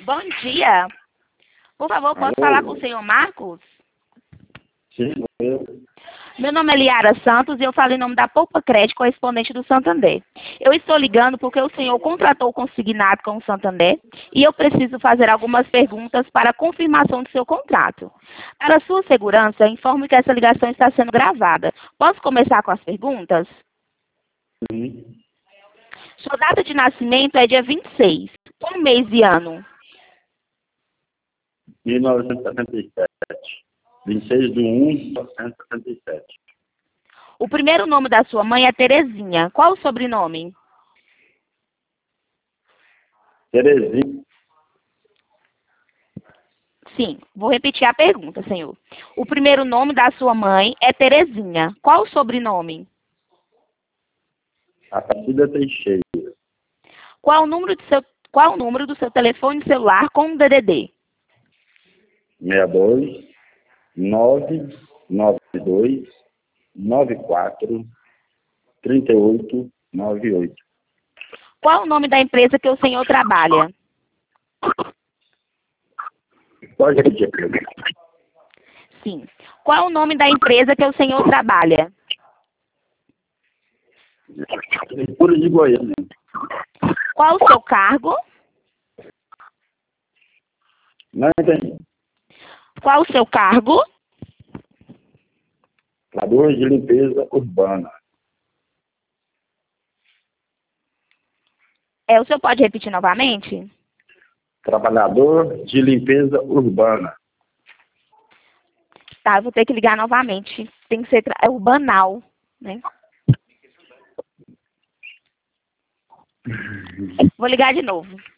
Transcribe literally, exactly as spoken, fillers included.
Bom dia. Por favor, posso Alô? falar com o senhor Marcos? Sim, eu. Meu nome é Liara Santos e eu falo em nome da Poupa Crédito, correspondente do Santander. Eu estou ligando porque o senhor contratou o consignado com o Santander e eu preciso fazer algumas perguntas para a confirmação do seu contrato. Para sua segurança, informo que essa ligação está sendo gravada. Posso começar com as perguntas? Sim. Sua data de nascimento é dia vinte e seis. Qual mês e ano? mil novecentos e setenta e sete. vinte e seis de um de mil novecentos e setenta e sete. O primeiro nome da sua mãe é Terezinha. Qual o sobrenome? Terezinha. Sim, vou repetir a pergunta, senhor. O primeiro nome da sua mãe é Terezinha. Qual o sobrenome? Aparecida Teixeira. Qual o número do seu, qual o número do seu telefone celular com o D D D? sessenta e dois, nove nove dois, nove quatro, trinta e oito, noventa e oito. Qual o nome da empresa que o senhor trabalha? Pode repetir a pergunta. Sim. Qual o nome da empresa que o senhor trabalha? Prefeitura de Goiânia. Qual o seu cargo? Não entendi. Qual o seu cargo? Trabalhador de limpeza urbana. É, o senhor pode repetir novamente? Trabalhador de limpeza urbana. Tá, eu vou ter que ligar novamente. Tem que ser tra- é urbanal, né? Vou ligar de novo.